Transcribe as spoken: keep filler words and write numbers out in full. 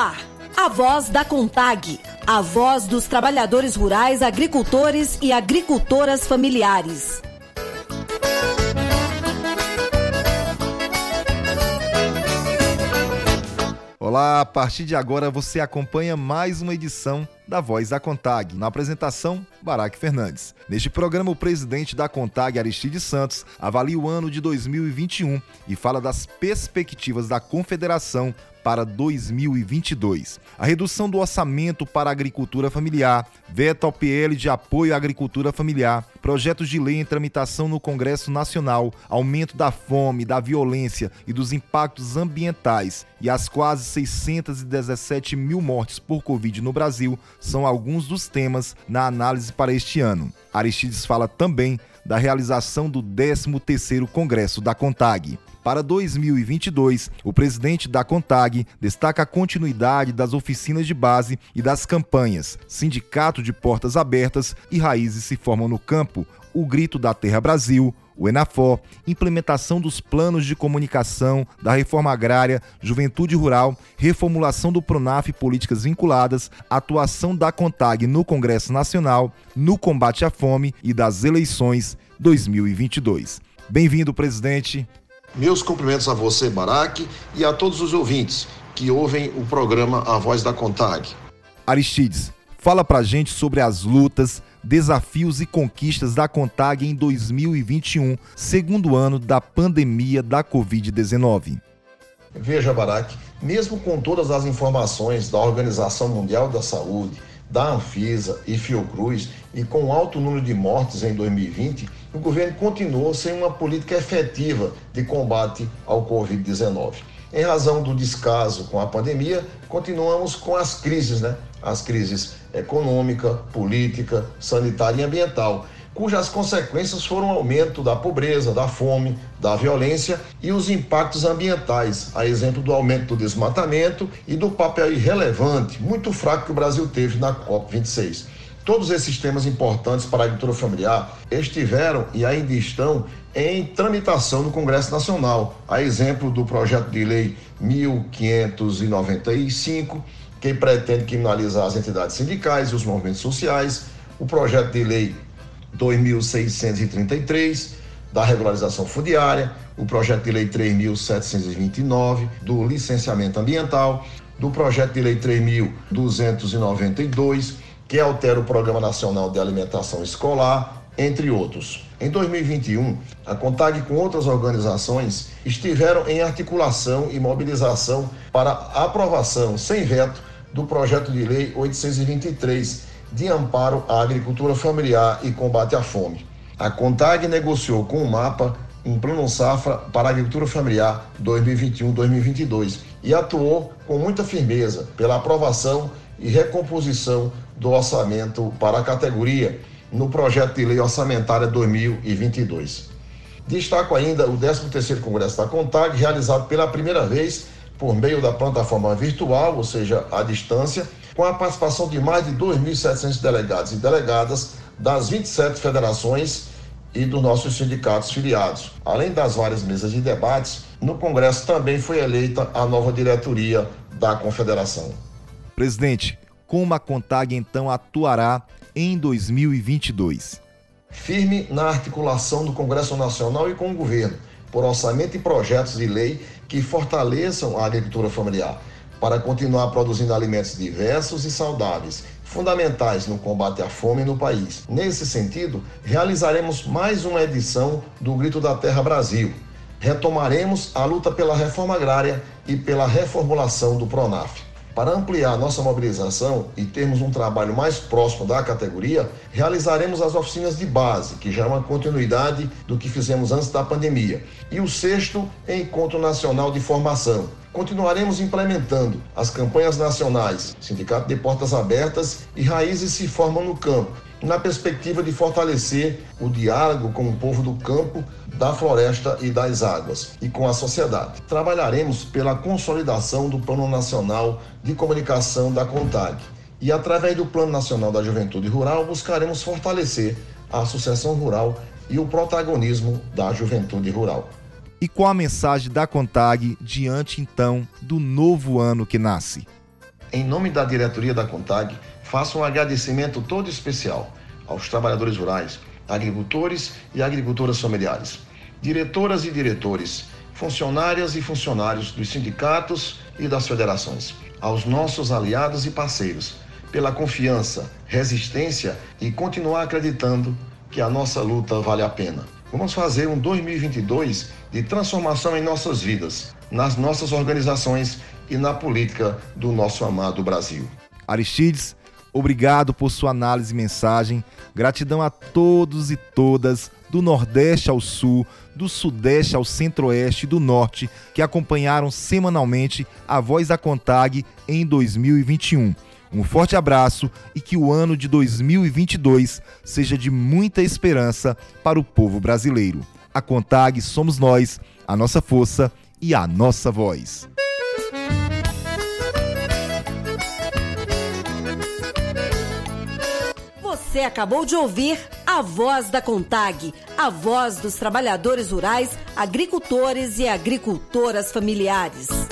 ar, a voz da CONTAG, a voz dos trabalhadores rurais, agricultores e agricultoras familiares. Olá, a partir de agora você acompanha mais uma edição da Voz da CONTAG. Na apresentação, Baraque Fernandes. Neste programa, o presidente da CONTAG, Aristides Santos, avalia o ano de dois mil e vinte e um e fala das perspectivas da Confederação para dois mil e vinte e dois. A redução do orçamento para a agricultura familiar, veto ao P L de apoio à agricultura familiar, projetos de lei em tramitação no Congresso Nacional, aumento da fome, da violência e dos impactos ambientais e as quase seiscentas e dezessete mil mortes por Covid no Brasil são alguns dos temas na análise para este ano. Aristides fala também da realização do décimo terceiro Congresso da CONTAG. Para dois mil e vinte e dois, o presidente da CONTAG destaca a continuidade das oficinas de base e das campanhas Sindicato de Portas Abertas e Raízes se Formam no Campo, o Grito da Terra Brasil, o ENAFOR, implementação dos planos de comunicação, da reforma agrária, juventude rural, reformulação do PRONAF e políticas vinculadas, atuação da CONTAG no Congresso Nacional, no combate à fome e das eleições dois mil e vinte e dois. Bem-vindo, presidente. Meus cumprimentos a você, Baraque, e a todos os ouvintes que ouvem o programa A Voz da CONTAG. Aristides, fala pra gente sobre as lutas, desafios e conquistas da CONTAG em dois mil e vinte e um, segundo ano da pandemia da covid dezenove. Veja, Baraque, mesmo com todas as informações da Organização Mundial da Saúde, da Anfisa e Fiocruz, e com alto número de mortes em dois mil e vinte, o governo continuou sem uma política efetiva de combate ao covid dezenove. Em razão do descaso com a pandemia, continuamos com as crises, né? As crises econômica, política, sanitária e ambiental, cujas consequências foram o aumento da pobreza, da fome, da violência e os impactos ambientais, a exemplo do aumento do desmatamento e do papel irrelevante, muito fraco que o Brasil teve na COP vinte e seis. Todos esses temas importantes para a agricultura familiar estiveram e ainda estão em tramitação no Congresso Nacional, a exemplo do projeto de lei mil quinhentos e noventa e cinco, que pretende criminalizar as entidades sindicais e os movimentos sociais, o projeto de lei dois mil seiscentos e trinta e três, da regularização fundiária, o projeto de lei três mil setecentos e vinte e nove, do licenciamento ambiental, do projeto de lei três mil duzentos e noventa e dois, que altera o Programa Nacional de Alimentação Escolar, entre outros. Em dois mil e vinte e um, a CONTAG com outras organizações estiveram em articulação e mobilização para a aprovação, sem veto, do projeto de lei oitocentos e vinte e três, de amparo à agricultura familiar e combate à fome. A CONTAG negociou com o MAPA um plano safra para a agricultura familiar dois mil e vinte e um a dois mil e vinte e dois e atuou com muita firmeza pela aprovação e recomposição do orçamento para a categoria no projeto de lei orçamentária dois mil e vinte e dois. Destaco ainda o décimo terceiro Congresso da CONTAG, realizado pela primeira vez por meio da plataforma virtual, ou seja, à distância, com a participação de mais de dois mil e setecentos delegados e delegadas das vinte e sete federações e dos nossos sindicatos filiados. Além das várias mesas de debates, no Congresso também foi eleita a nova diretoria da Confederação. Presidente, como a CONTAG então atuará em dois mil e vinte e dois? Firme na articulação do Congresso Nacional e com o governo, por orçamento e projetos de lei que fortaleçam a agricultura familiar, para continuar produzindo alimentos diversos e saudáveis, fundamentais no combate à fome no país. Nesse sentido, realizaremos mais uma edição do Grito da Terra Brasil. Retomaremos a luta pela reforma agrária e pela reformulação do PRONAF. Para ampliar nossa mobilização e termos um trabalho mais próximo da categoria, realizaremos as oficinas de base, que já é uma continuidade do que fizemos antes da pandemia, e o sexto Encontro Nacional de Formação. Continuaremos implementando as campanhas nacionais Sindicato de Portas Abertas e Raízes se Formam no Campo, na perspectiva de fortalecer o diálogo com o povo do campo, da floresta e das águas, e com a sociedade. Trabalharemos pela consolidação do Plano Nacional de Comunicação da CONTAG e, através do Plano Nacional da Juventude Rural, buscaremos fortalecer a sucessão rural e o protagonismo da juventude rural. E qual a mensagem da CONTAG diante, então, do novo ano que nasce? em nome da diretoria da CONTAG, faço um agradecimento todo especial aos trabalhadores rurais, agricultores e agricultoras familiares, diretoras e diretores, funcionárias e funcionários dos sindicatos e das federações, aos nossos aliados e parceiros, pela confiança, resistência e continuar acreditando que a nossa luta vale a pena. Vamos fazer um dois mil e vinte e dois de transformação em nossas vidas, nas nossas organizações e na política do nosso amado Brasil. Aristides, obrigado por sua análise e mensagem. Gratidão a todos e todas, do Nordeste ao Sul, do Sudeste ao Centro-Oeste e do Norte, que acompanharam semanalmente a Voz da CONTAG em dois mil e vinte e um. Um forte abraço e que o ano de dois mil e vinte e dois seja de muita esperança para o povo brasileiro. A CONTAG somos nós, a nossa força e a nossa voz. Você acabou de ouvir a Voz da CONTAG, a voz dos trabalhadores rurais, agricultores e agricultoras familiares.